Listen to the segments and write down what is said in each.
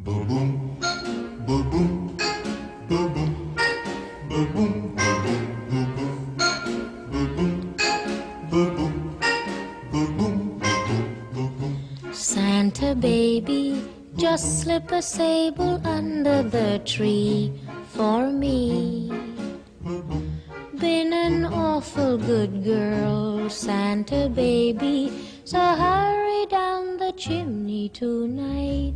Boom boom, boom boom, boom boom, boom boom, boom boom, boom boom, boom boom, boom boom. Santa baby, just slip a sable under the tree for me. Been an awful good girl, Santa baby, so hurry down the chimney tonight.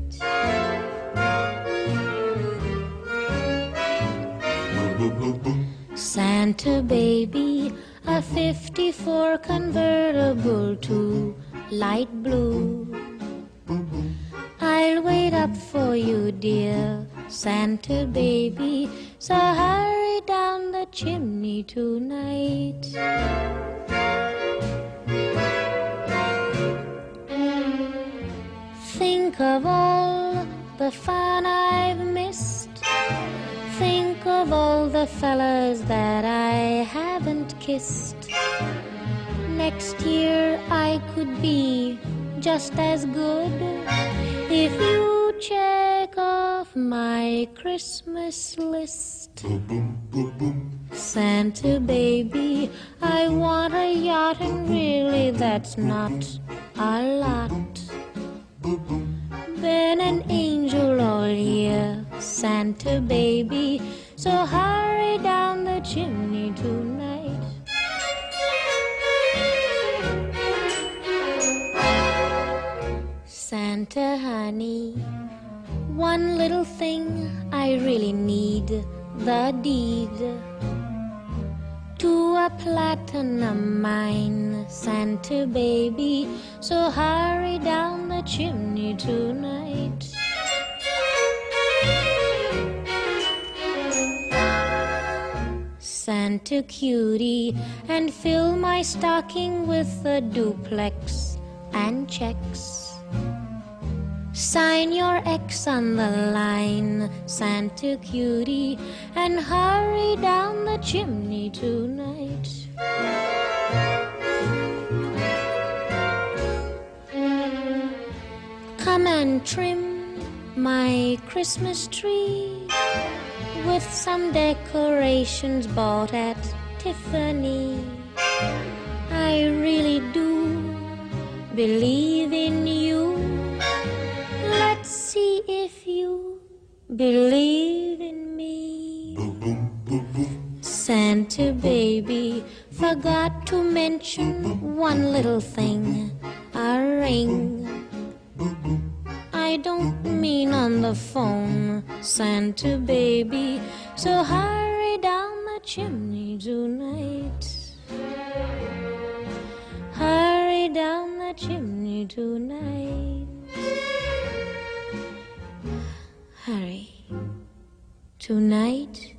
Santa baby, a 54 convertible to light blue. I'll wait up for you, dear Santa baby, so hurry down the chimney tonight. Think of all the fun I've missed. Think of all the fellas that I haven't kissed. Next year I could be just as good if you check off my Christmas list. Santa baby, I want a yacht, and really that's not a lot. Been an angel all year, Santa baby, so hurry down the chimney tonight. Santa honey, one little thing I really need, the deed to a platinum mine, Santa baby, so hurry down the chimney tonight. Santa cutie, and fill my stocking with a duplex and checks. Sign your X on the line, Santa cutie, and hurry down the chimney tonight. Come and trim my Christmas tree with some decorations bought at Tiffany. I really do believe in you. Let's see if you believe in me. Santa baby, forgot to mention one little thing, a ring. I don't mean on the phone, Santa baby, so hurry down the chimney tonight. Hurry down the chimney tonight. Hurry. Tonight